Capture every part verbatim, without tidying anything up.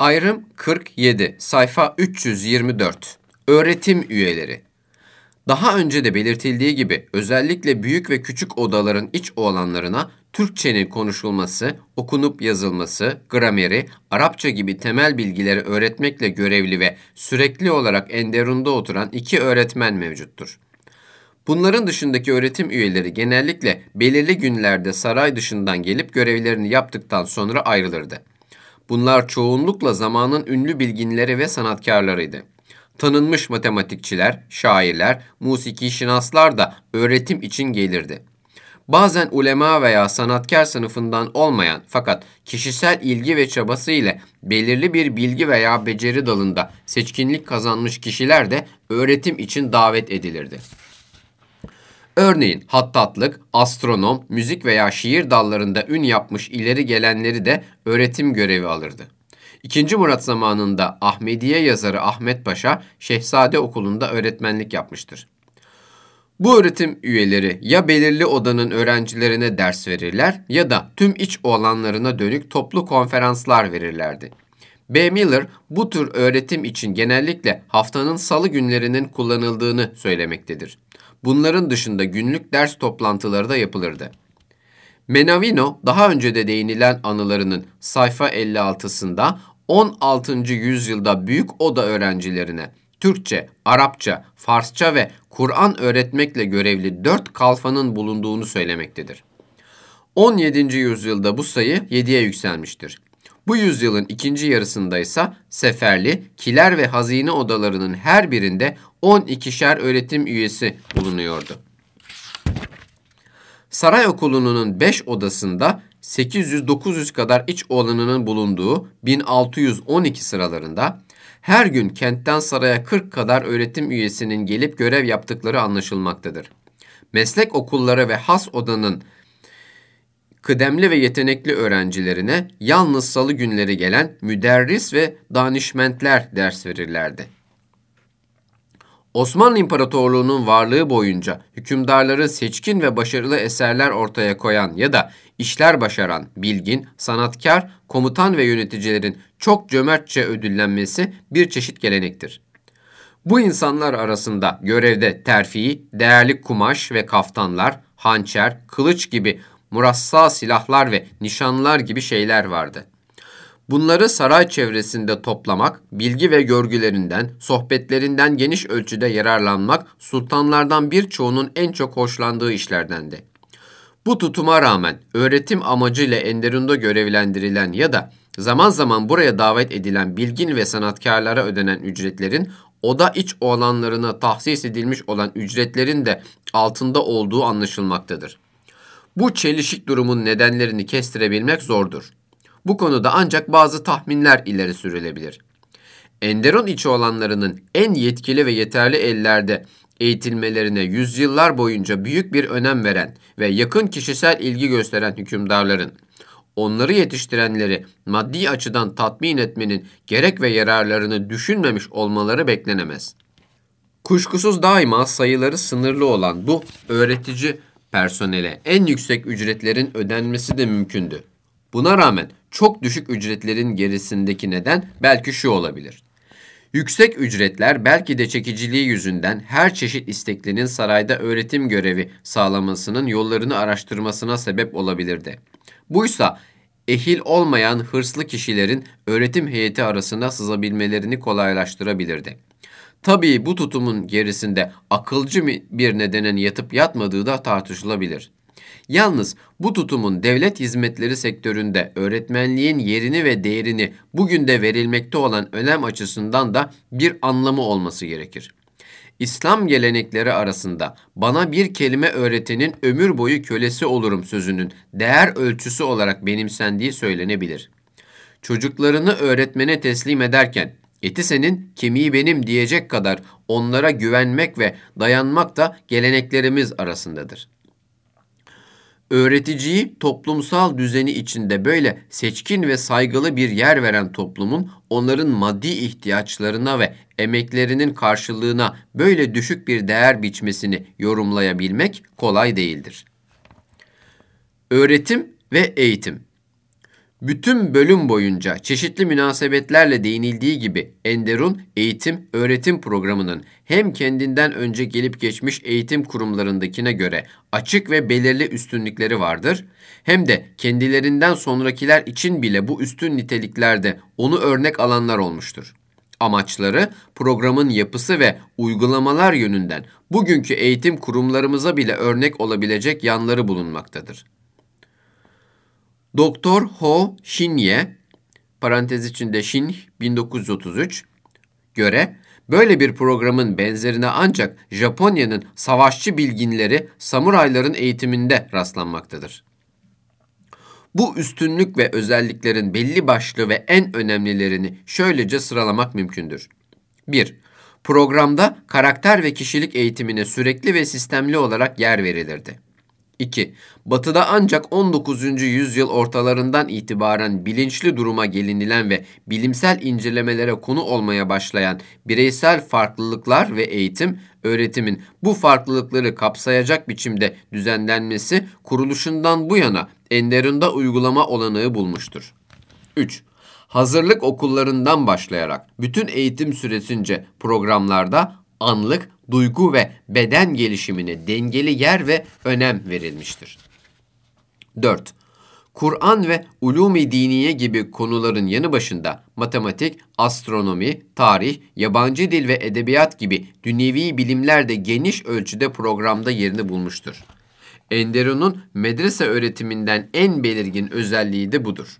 Ayrım kırk yedi, sayfa üç yüz yirmi dört. Öğretim üyeleri. Daha önce de belirtildiği gibi özellikle büyük ve küçük odaların iç olanlarına Türkçenin konuşulması, okunup yazılması, grameri, Arapça gibi temel bilgileri öğretmekle görevli ve sürekli olarak Enderun'da oturan iki öğretmen mevcuttur. Bunların dışındaki öğretim üyeleri genellikle belirli günlerde saray dışından gelip görevlerini yaptıktan sonra ayrılırdı. Bunlar çoğunlukla zamanın ünlü bilginleri ve sanatkarlarıydı. Tanınmış matematikçiler, şairler, musiki şinaslar da öğretim için gelirdi. Bazen ulema veya sanatkar sınıfından olmayan fakat kişisel ilgi ve çabası ile belirli bir bilgi veya beceri dalında seçkinlik kazanmış kişiler de öğretim için davet edilirdi. Örneğin hattatlık, astronom, müzik veya şiir dallarında ün yapmış ileri gelenleri de öğretim görevi alırdı. İkinci Murat zamanında Ahmediye yazarı Ahmet Paşa, Şehzade Okulu'nda öğretmenlik yapmıştır. Bu öğretim üyeleri ya belirli odanın öğrencilerine ders verirler ya da tüm iç olanlarına dönük toplu konferanslar verirlerdi. B. Miller bu tür öğretim için genellikle haftanın salı günlerinin kullanıldığını söylemektedir. Bunların dışında günlük ders toplantıları da yapılırdı. Menavino daha önce de değinilen anılarının sayfa elli altısında on altıncı yüzyılda büyük oda öğrencilerine Türkçe, Arapça, Farsça ve Kur'an öğretmekle görevli dört kalfanın bulunduğunu söylemektedir. on yedinci yüzyılda bu sayı yediye yükselmiştir. Bu yüzyılın ikinci yarısında ise seferli, kiler ve hazine odalarının her birinde on ikişer öğretim üyesi bulunuyordu. Saray okulunun beş odasında sekiz yüz dokuz yüz kadar iç olanının bulunduğu bin altı yüz on iki sıralarında her gün kentten saraya kırk kadar öğretim üyesinin gelip görev yaptıkları anlaşılmaktadır. Meslek okulları ve has odanın kıdemli ve yetenekli öğrencilerine yalnız salı günleri gelen müderris ve danişmentler ders verirlerdi. Osmanlı İmparatorluğu'nun varlığı boyunca hükümdarların seçkin ve başarılı eserler ortaya koyan ya da işler başaran, bilgin, sanatkar, komutan ve yöneticilerin çok cömertçe ödüllenmesi bir çeşit gelenektir. Bu insanlar arasında görevde terfi, değerli kumaş ve kaftanlar, hançer, kılıç gibi murassa silahlar ve nişanlar gibi şeyler vardı. Bunları saray çevresinde toplamak, bilgi ve görgülerinden, sohbetlerinden geniş ölçüde yararlanmak sultanlardan birçoğunun en çok hoşlandığı işlerdendi. Bu tutuma rağmen öğretim amacıyla Enderun'da görevlendirilen ya da zaman zaman buraya davet edilen bilgin ve sanatkarlara ödenen ücretlerin oda iç olanlarına tahsis edilmiş olan ücretlerin de altında olduğu anlaşılmaktadır. Bu çelişik durumun nedenlerini kestirebilmek zordur. Bu konuda ancak bazı tahminler ileri sürülebilir. Enderun içi olanlarının en yetkili ve yeterli ellerde eğitilmelerine yüzyıllar boyunca büyük bir önem veren ve yakın kişisel ilgi gösteren hükümdarların, onları yetiştirenleri maddi açıdan tatmin etmenin gerek ve yararlarını düşünmemiş olmaları beklenemez. Kuşkusuz daima sayıları sınırlı olan bu öğretici personele en yüksek ücretlerin ödenmesi de mümkündü. Buna rağmen çok düşük ücretlerin gerisindeki neden belki şu olabilir. Yüksek ücretler belki de çekiciliği yüzünden her çeşit isteklinin sarayda öğretim görevi sağlamasının yollarını araştırmasına sebep olabilirdi. Buysa ehil olmayan hırslı kişilerin öğretim heyeti arasına sızabilmelerini kolaylaştırabilirdi. Tabii bu tutumun gerisinde akılcı bir nedenin yatıp yatmadığı da tartışılabilir. Yalnız bu tutumun devlet hizmetleri sektöründe öğretmenliğin yerini ve değerini bugün de verilmekte olan önem açısından da bir anlamı olması gerekir. İslam gelenekleri arasında bana bir kelime öğretenin ömür boyu kölesi olurum sözünün değer ölçüsü olarak benimsendiği söylenebilir. Çocuklarını öğretmene teslim ederken eti senin, kemiği benim diyecek kadar onlara güvenmek ve dayanmak da geleneklerimiz arasındadır. Öğreticiyi toplumsal düzeni içinde böyle seçkin ve saygılı bir yer veren toplumun onların maddi ihtiyaçlarına ve emeklerinin karşılığına böyle düşük bir değer biçmesini yorumlayabilmek kolay değildir. Öğretim ve eğitim. Bütün bölüm boyunca çeşitli münasebetlerle değinildiği gibi Enderun eğitim öğretim programının hem kendinden önce gelip geçmiş eğitim kurumlarındakine göre açık ve belirli üstünlükleri vardır, hem de kendilerinden sonrakiler için bile bu üstün niteliklerde onu örnek alanlar olmuştur. Amaçları, programın yapısı ve uygulamalar yönünden bugünkü eğitim kurumlarımıza bile örnek olabilecek yanları bulunmaktadır. Doktor Ho Shin-ye, parantez içinde Shin bin dokuz yüz otuz üç, göre böyle bir programın benzerine ancak Japonya'nın savaşçı bilginleri, samurayların eğitiminde rastlanmaktadır. Bu üstünlük ve özelliklerin belli başlı ve en önemlilerini şöylece sıralamak mümkündür. bir. Programda karakter ve kişilik eğitimine sürekli ve sistemli olarak yer verilirdi. iki. Batı'da ancak on dokuzuncu yüzyıl ortalarından itibaren bilinçli duruma gelinilen ve bilimsel incelemelere konu olmaya başlayan bireysel farklılıklar ve eğitim, öğretimin bu farklılıkları kapsayacak biçimde düzenlenmesi kuruluşundan bu yana Enderun'da uygulama olanağı bulmuştur. üç. Hazırlık okullarından başlayarak bütün eğitim süresince programlarda anlık, duygu ve beden gelişimine dengeli yer ve önem verilmiştir. dört. Kur'an ve ulûm-i diniye gibi konuların yanı başında matematik, astronomi, tarih, yabancı dil ve edebiyat gibi dünyevi bilimler de geniş ölçüde programda yerini bulmuştur. Enderun'un medrese öğretiminden en belirgin özelliği de budur.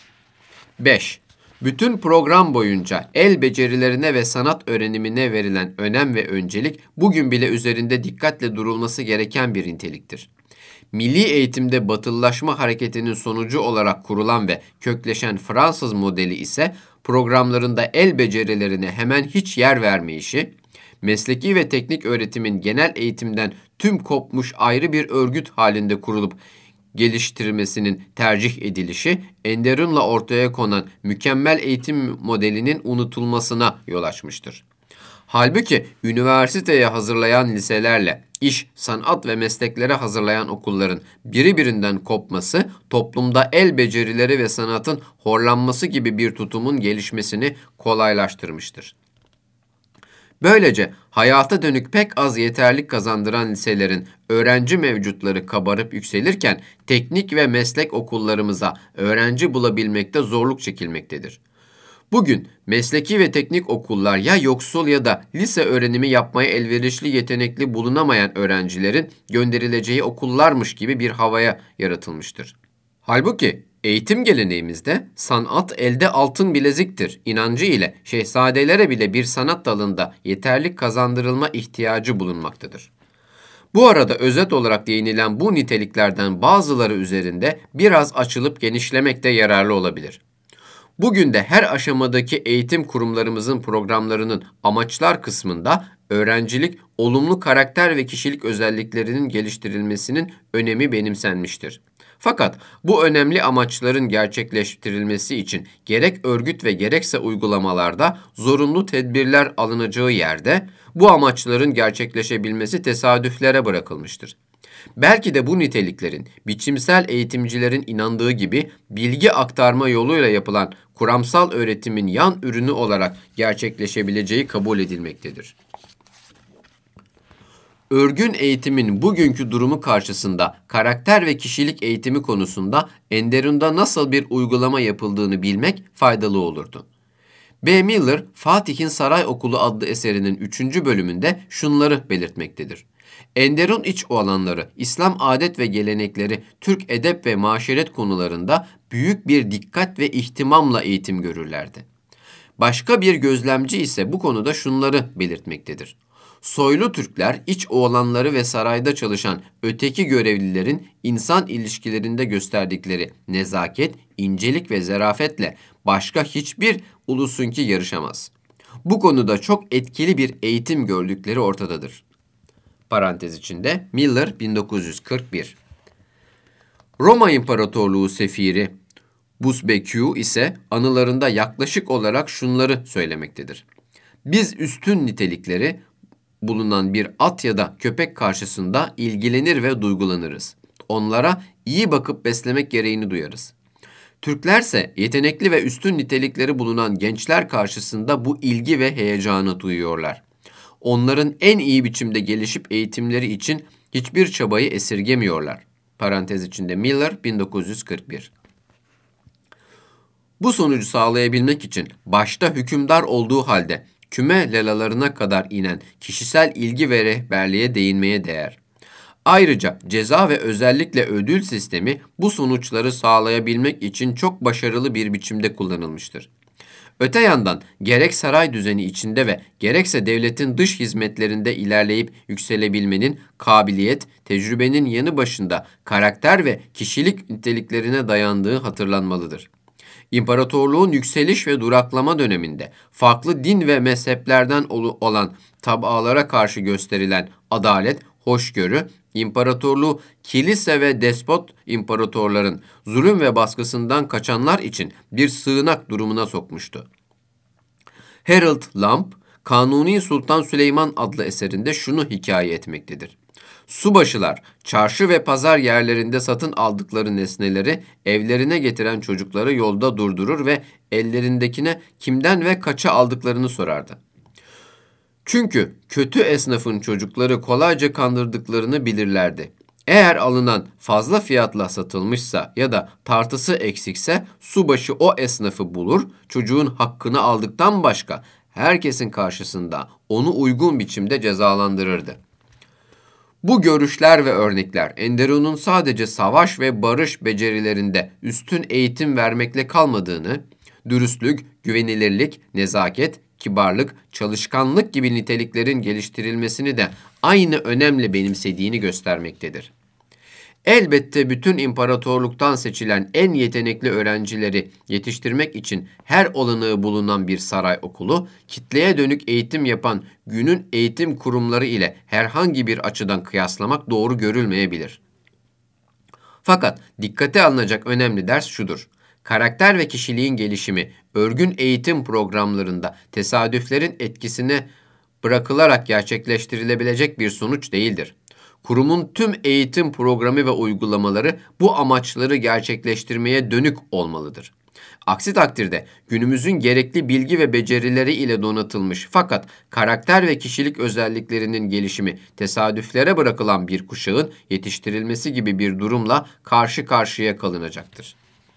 beş. Bütün program boyunca el becerilerine ve sanat öğrenimine verilen önem ve öncelik bugün bile üzerinde dikkatle durulması gereken bir niteliktir. Milli eğitimde batılılaşma hareketinin sonucu olarak kurulan ve kökleşen Fransız modeli ise programlarında el becerilerine hemen hiç yer vermeyişi, mesleki ve teknik öğretimin genel eğitimden tüm kopmuş ayrı bir örgüt halinde kurulup geliştirmesinin tercih edilişi, Enderun'la ortaya konan mükemmel eğitim modelinin unutulmasına yol açmıştır. Halbuki üniversiteye hazırlayan liselerle iş, sanat ve mesleklere hazırlayan okulların biri birinden kopması, toplumda el becerileri ve sanatın horlanması gibi bir tutumun gelişmesini kolaylaştırmıştır. Böylece hayata dönük pek az yeterlik kazandıran liselerin öğrenci mevcutları kabarıp yükselirken teknik ve meslek okullarımıza öğrenci bulabilmekte zorluk çekilmektedir. Bugün mesleki ve teknik okullar ya yoksul ya da lise öğrenimi yapmaya elverişli yetenekli bulunamayan öğrencilerin gönderileceği okullarmış gibi bir havaya yaratılmıştır. Halbuki eğitim geleneğimizde sanat elde altın bileziktir inancı ile şehzadelere bile bir sanat dalında yeterlik kazandırılma ihtiyacı bulunmaktadır. Bu arada özet olarak değinilen bu niteliklerden bazıları üzerinde biraz açılıp genişlemek de yararlı olabilir. Bugün de her aşamadaki eğitim kurumlarımızın programlarının amaçlar kısmında öğrencilik, olumlu karakter ve kişilik özelliklerinin geliştirilmesinin önemi benimsenmiştir. Fakat bu önemli amaçların gerçekleştirilmesi için gerek örgüt ve gerekse uygulamalarda zorunlu tedbirler alınacağı yerde bu amaçların gerçekleşebilmesi tesadüflere bırakılmıştır. Belki de bu niteliklerin biçimsel eğitimcilerin inandığı gibi bilgi aktarma yoluyla yapılan kuramsal öğretimin yan ürünü olarak gerçekleşebileceği kabul edilmektedir. Örgün eğitimin bugünkü durumu karşısında karakter ve kişilik eğitimi konusunda Enderun'da nasıl bir uygulama yapıldığını bilmek faydalı olurdu. B. Miller, Fatih'in Saray Okulu adlı eserinin üçüncü bölümünde şunları belirtmektedir. Enderun iç olanları, İslam adet ve gelenekleri, Türk edep ve maşeret konularında büyük bir dikkat ve ihtimamla eğitim görürlerdi. Başka bir gözlemci ise bu konuda şunları belirtmektedir. Soylu Türkler iç oğlanları ve sarayda çalışan öteki görevlilerin insan ilişkilerinde gösterdikleri nezaket, incelik ve zarafetle başka hiçbir ulusunki yarışamaz. Bu konuda çok etkili bir eğitim gördükleri ortadadır. Parantez içinde Miller bin dokuz yüz kırk bir. Roma İmparatorluğu sefiri Busbekiu ise anılarında yaklaşık olarak şunları söylemektedir. Biz üstün nitelikleri bulunan bir at ya da köpek karşısında ilgilenir ve duygulanırız. Onlara iyi bakıp beslemek gereğini duyarız. Türklerse yetenekli ve üstün nitelikleri bulunan gençler karşısında bu ilgi ve heyecanı duyuyorlar. Onların en iyi biçimde gelişip eğitimleri için hiçbir çabayı esirgemiyorlar. Parantez içinde Miller bin dokuz yüz kırk bir. Bu sonucu sağlayabilmek için başta hükümdar olduğu halde küme lelalarına kadar inen kişisel ilgi ve rehberliğe değinmeye değer. Ayrıca ceza ve özellikle ödül sistemi bu sonuçları sağlayabilmek için çok başarılı bir biçimde kullanılmıştır. Öte yandan gerek saray düzeni içinde ve gerekse devletin dış hizmetlerinde ilerleyip yükselebilmenin kabiliyet, tecrübenin yanı başında karakter ve kişilik niteliklerine dayandığı hatırlanmalıdır. İmparatorluğun yükseliş ve duraklama döneminde farklı din ve mezheplerden olan tabağalara karşı gösterilen adalet, hoşgörü, imparatorluğu kilise ve despot imparatorların zulüm ve baskısından kaçanlar için bir sığınak durumuna sokmuştu. Harold Lamb, Kanuni Sultan Süleyman adlı eserinde şunu hikaye etmektedir. Subaşılar, çarşı ve pazar yerlerinde satın aldıkları nesneleri evlerine getiren çocukları yolda durdurur ve ellerindekine kimden ve kaça aldıklarını sorardı. Çünkü kötü esnafın çocukları kolayca kandırdıklarını bilirlerdi. Eğer alınan fazla fiyatla satılmışsa ya da tartısı eksikse subaşı o esnafı bulur, çocuğun hakkını aldıktan başka herkesin karşısında onu uygun biçimde cezalandırırdı. Bu görüşler ve örnekler Enderun'un sadece savaş ve barış becerilerinde üstün eğitim vermekle kalmadığını, dürüstlük, güvenilirlik, nezaket, kibarlık, çalışkanlık gibi niteliklerin geliştirilmesini de aynı önemle benimsediğini göstermektedir. Elbette bütün imparatorluktan seçilen en yetenekli öğrencileri yetiştirmek için her olanağı bulunan bir saray okulu, kitleye dönük eğitim yapan günün eğitim kurumları ile herhangi bir açıdan kıyaslamak doğru görülmeyebilir. Fakat dikkate alınacak önemli ders şudur. Karakter ve kişiliğin gelişimi, örgün eğitim programlarında tesadüflerin etkisine bırakılarak gerçekleştirilebilecek bir sonuç değildir. Kurumun tüm eğitim programı ve uygulamaları bu amaçları gerçekleştirmeye dönük olmalıdır. Aksi takdirde günümüzün gerekli bilgi ve becerileri ile donatılmış fakat karakter ve kişilik özelliklerinin gelişimi tesadüflere bırakılan bir kuşağın yetiştirilmesi gibi bir durumla karşı karşıya kalınacaktır.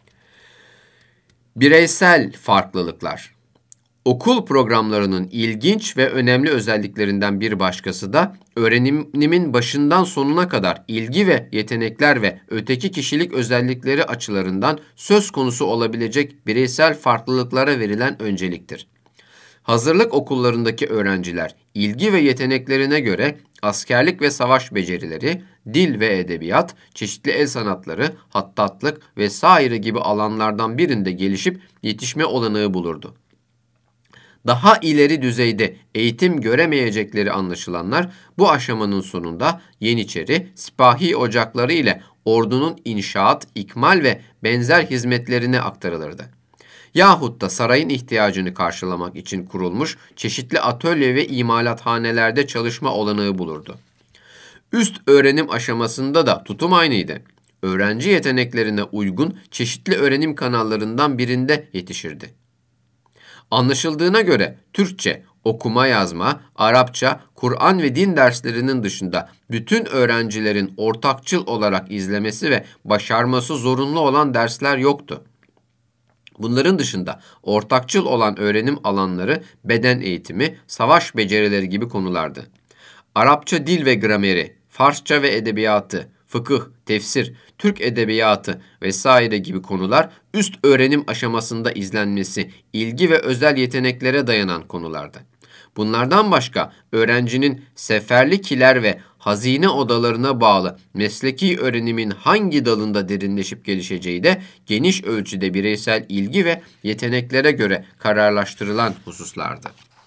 Bireysel farklılıklar. Okul programlarının ilginç ve önemli özelliklerinden bir başkası da öğrenimin başından sonuna kadar ilgi ve yetenekler ve öteki kişilik özellikleri açılarından söz konusu olabilecek bireysel farklılıklara verilen önceliktir. Hazırlık okullarındaki öğrenciler ilgi ve yeteneklerine göre askerlik ve savaş becerileri, dil ve edebiyat, çeşitli el sanatları, hattatlık vesaire gibi alanlardan birinde gelişip yetişme olanağı bulurdu. Daha ileri düzeyde eğitim göremeyecekleri anlaşılanlar bu aşamanın sonunda Yeniçeri, sipahi ocakları ile ordunun inşaat, ikmal ve benzer hizmetlerine aktarılırdı. Yahut da sarayın ihtiyacını karşılamak için kurulmuş çeşitli atölye ve imalathanelerde çalışma olanağı bulurdu. Üst öğrenim aşamasında da tutum aynıydı. Öğrenci yeteneklerine uygun çeşitli öğrenim kanallarından birinde yetişirdi. Anlaşıldığına göre Türkçe, okuma yazma, Arapça, Kur'an ve din derslerinin dışında bütün öğrencilerin ortakçıl olarak izlemesi ve başarması zorunlu olan dersler yoktu. Bunların dışında ortakçıl olan öğrenim alanları beden eğitimi, savaş becerileri gibi konulardı. Arapça dil ve grameri, Farsça ve edebiyatı, fıkıh, tefsir, Türk edebiyatı vesaire gibi konular üst öğrenim aşamasında izlenmesi, ilgi ve özel yeteneklere dayanan konulardı. Bunlardan başka öğrencinin seferlikiler ve hazine odalarına bağlı mesleki öğrenimin hangi dalında derinleşip gelişeceği de geniş ölçüde bireysel ilgi ve yeteneklere göre kararlaştırılan hususlardı.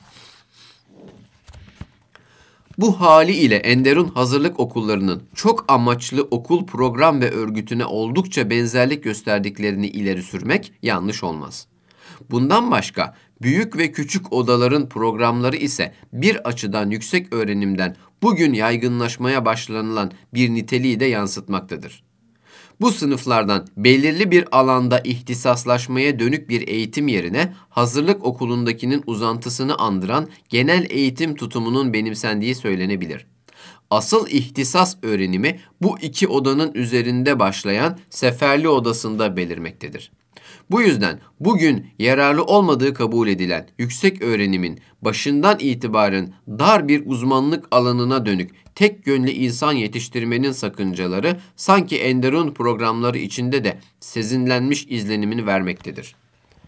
Bu hali ile Enderun hazırlık okullarının çok amaçlı okul program ve örgütüne oldukça benzerlik gösterdiklerini ileri sürmek yanlış olmaz. Bundan başka büyük ve küçük odaların programları ise bir açıdan yüksek öğrenimden bugün yaygınlaşmaya başlanılan bir niteliği de yansıtmaktadır. Bu sınıflardan belirli bir alanda ihtisaslaşmaya dönük bir eğitim yerine hazırlık okulundakinin uzantısını andıran genel eğitim tutumunun benimsendiği söylenebilir. Asıl ihtisas öğrenimi bu iki odanın üzerinde başlayan Seferli Odası'nda belirmektedir. Bu yüzden bugün yararlı olmadığı kabul edilen yüksek öğrenimin başından itibaren dar bir uzmanlık alanına dönük tek yönlü insan yetiştirmenin sakıncaları sanki Enderun programları içinde de sezinlenmiş izlenimini vermektedir.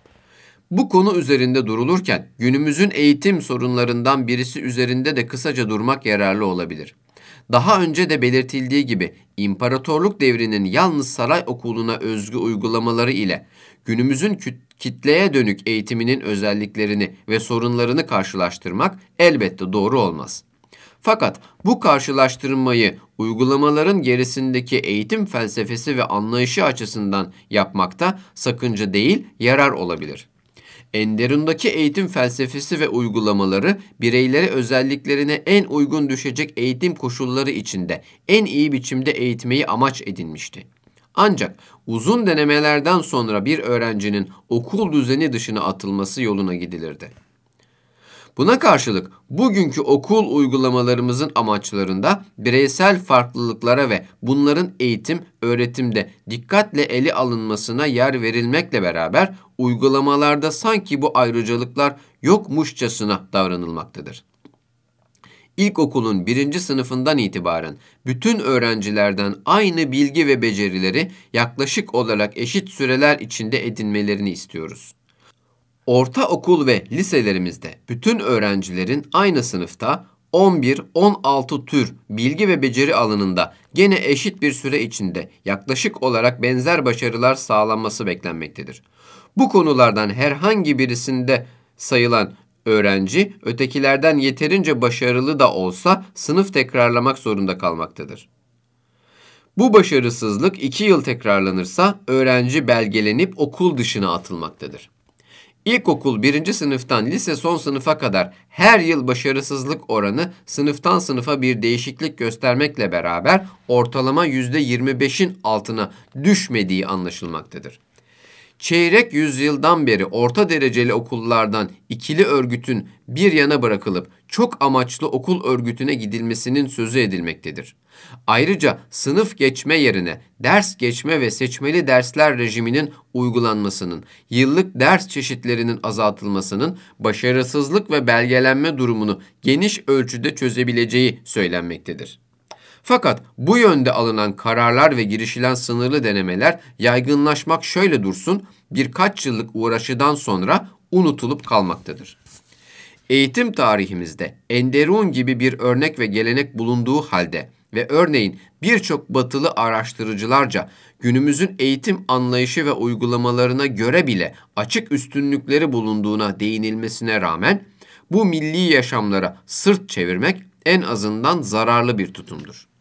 Bu konu üzerinde durulurken günümüzün eğitim sorunlarından birisi üzerinde de kısaca durmak yararlı olabilir. Daha önce de belirtildiği gibi imparatorluk devrinin yalnız saray okuluna özgü uygulamaları ile günümüzün kitleye dönük eğitiminin özelliklerini ve sorunlarını karşılaştırmak elbette doğru olmaz. Fakat bu karşılaştırmayı uygulamaların gerisindeki eğitim felsefesi ve anlayışı açısından yapmakta sakınca değil, yarar olabilir. Enderun'daki eğitim felsefesi ve uygulamaları bireylere özelliklerine en uygun düşecek eğitim koşulları içinde en iyi biçimde eğitmeyi amaç edinmişti. Ancak uzun denemelerden sonra bir öğrencinin okul düzeni dışına atılması yoluna gidilirdi. Buna karşılık bugünkü okul uygulamalarımızın amaçlarında bireysel farklılıklara ve bunların eğitim, öğretimde dikkatle ele alınmasına yer verilmekle beraber uygulamalarda sanki bu ayrıcalıklar yokmuşçasına davranılmaktadır. İlkokulun birinci sınıfından itibaren bütün öğrencilerden aynı bilgi ve becerileri yaklaşık olarak eşit süreler içinde edinmelerini istiyoruz. Ortaokul ve liselerimizde bütün öğrencilerin aynı sınıfta on bir on altı tür bilgi ve beceri alanında gene eşit bir süre içinde yaklaşık olarak benzer başarılar sağlanması beklenmektedir. Bu konulardan herhangi birisinde sayılan öğrenci ötekilerden yeterince başarılı da olsa sınıf tekrarlamak zorunda kalmaktadır. Bu başarısızlık iki yıl tekrarlanırsa öğrenci belgelenip okul dışına atılmaktadır. İlkokul birinci sınıftan lise son sınıfa kadar her yıl başarısızlık oranı sınıftan sınıfa bir değişiklik göstermekle beraber ortalama yüzde yirmi beşin altına düşmediği anlaşılmaktadır. Çeyrek yüzyıldan beri orta dereceli okullardan ikili örgütün bir yana bırakılıp çok amaçlı okul örgütüne gidilmesinin sözü edilmektedir. Ayrıca sınıf geçme yerine ders geçme ve seçmeli dersler rejiminin uygulanmasının, yıllık ders çeşitlerinin azaltılmasının başarısızlık ve belgelenme durumunu geniş ölçüde çözebileceği söylenmektedir. Fakat bu yönde alınan kararlar ve girişilen sınırlı denemeler yaygınlaşmak şöyle dursun birkaç yıllık uğraşıdan sonra unutulup kalmaktadır. Eğitim tarihimizde Enderun gibi bir örnek ve gelenek bulunduğu halde ve örneğin birçok batılı araştırıcılarca günümüzün eğitim anlayışı ve uygulamalarına göre bile açık üstünlükleri bulunduğuna değinilmesine rağmen bu milli yaşamlara sırt çevirmek en azından zararlı bir tutumdur.